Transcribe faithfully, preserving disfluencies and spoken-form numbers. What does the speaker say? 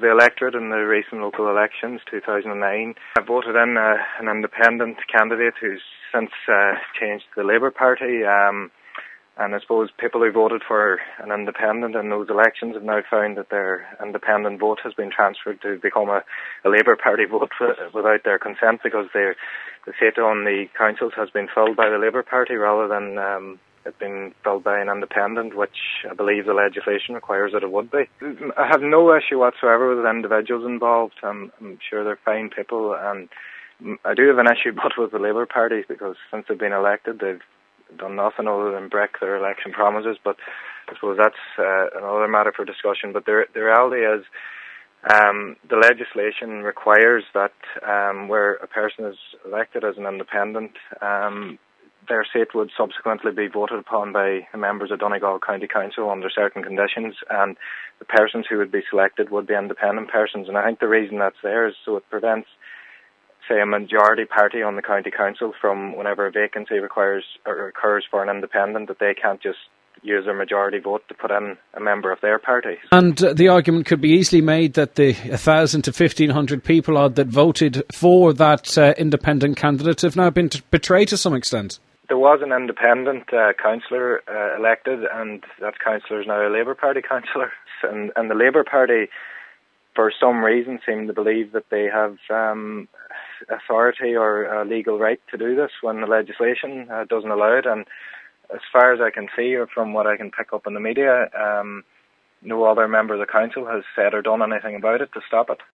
The electorate in the recent local elections, two thousand nine, voted in uh, an independent candidate who's since uh, changed to the Labour Party. Um, and I suppose people who voted for an independent in those elections have now found that their independent vote has been transferred to become a, a Labour Party vote without their consent, because their, the seat on the councils has been filled by the Labour Party rather than um, it being filled by an independent, which I believe the legislation requires that it would be. I have no issue whatsoever with the individuals involved. I'm, I'm sure they're fine people, and I do have an issue but with the Labour Party, because since they've been elected they've done nothing other than break their election promises. But I suppose that's uh, another matter for discussion. But the, the reality is um, the legislation requires that um, where a person is elected as an independent, um, their seat would subsequently be voted upon by the members of Donegal County Council under certain conditions, and the persons who would be selected would be independent persons. And I think the reason that's there is so it prevents, say, a majority party on the county council from, whenever a vacancy requires or occurs for an independent, that they can't just use their majority vote to put in a member of their party. And uh, the argument could be easily made that the one thousand to fifteen hundred people odd that voted for that uh, independent candidate have now been t- betrayed to some extent. There was an independent uh, councillor uh, elected, and that councillor is now a Labour Party councillor. And, and the Labour Party, for some reason, seem to believe that they have um, authority or a legal right to do this when the legislation uh, doesn't allow it. And as far as I can see, or from what I can pick up in the media, um, no other member of the council has said or done anything about it to stop it.